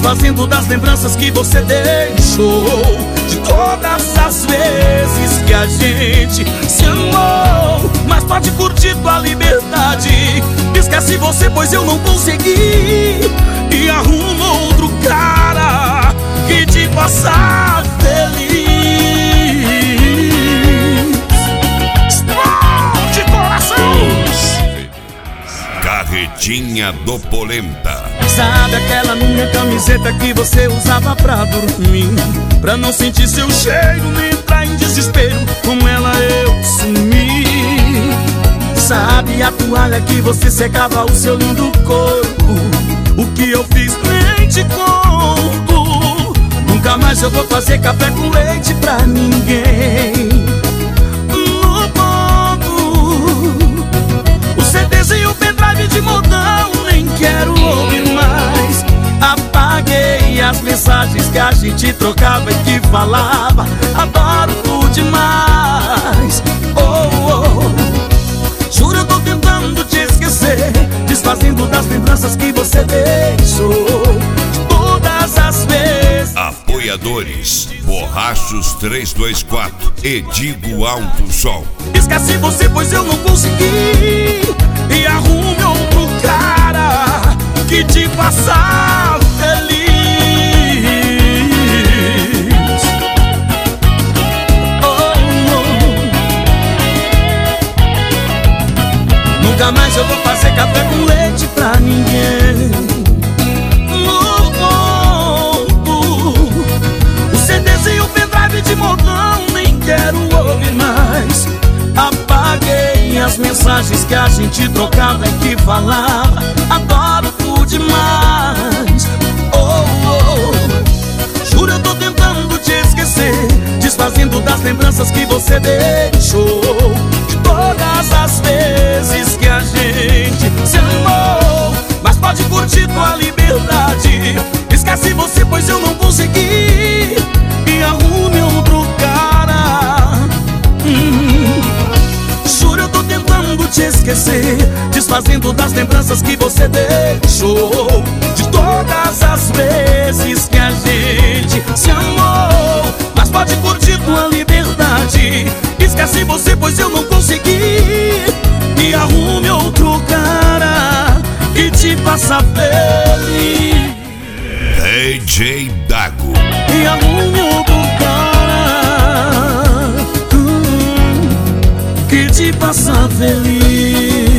desfazendo das lembranças que você deixou, de todas as vezes que a gente se amou. Mas pode curtir tua liberdade, esquece você, pois eu não consegui. E arruma outro cara que te faça feliz. Explode corações. Carretinha do Polenta. Sabe aquela minha camiseta que você usava pra dormir, pra não sentir seu cheiro nem entrar em desespero? Com ela eu sumi. Sabe a toalha que você secava o seu lindo corpo? O que eu fiz nem te conto. Nunca mais eu vou fazer café com leite pra ninguém. No ponto, o CDs e o pendrive de modão nem quero ouvir mais. Apaguei as mensagens que a gente trocava e que falava adoro demais. Juro, eu tô tentando te esquecer, desfazendo das lembranças que você deixou, todas as vezes. Apoiadores Borrachos 324 e Digo Alto Som. Esqueci você, pois eu não consegui. E arrume outro cara que te faça feliz. Nunca mais eu vou fazer café com leite pra ninguém. No ponto, o CDs e o pendrive de modão nem quero ouvir mais. Apaguei as mensagens que a gente trocava e que falava adoro tu demais. Juro, eu tô tentando te esquecer, desfazendo das lembranças que você deixou, de todas as vezes que a gente se amou. Mas pode curtir tua liberdade, esquece você, pois eu não consegui. E arrume outro cara. Juro, eu tô tentando te esquecer, desfazendo das lembranças que você deixou, de todas as vezes que a gente se amou. Mas pode curtir tua liberdade, esquece você, pois eu não consegui. E arrume outro cara que te faça feliz. DJ Dago. E arrume outro cara que te faça feliz.